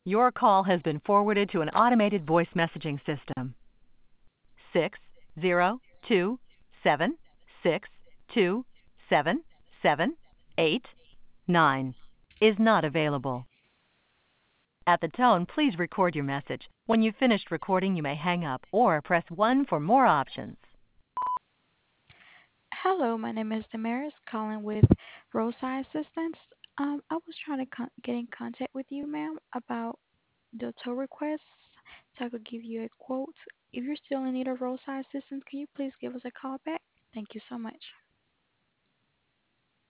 Your call has been forwarded to an automated voice messaging system. 602-627-789 is not available. At the tone, please record your message. When you've finished recording, you may hang up or press 1 for more options. Hello, my name is Damaris, calling with Roadside Assistance. I was trying to get in contact with you, ma'am, about the tow request so I could give you a quote. If you're still in need of roadside assistance, can you please give us a call back? Thank you so much.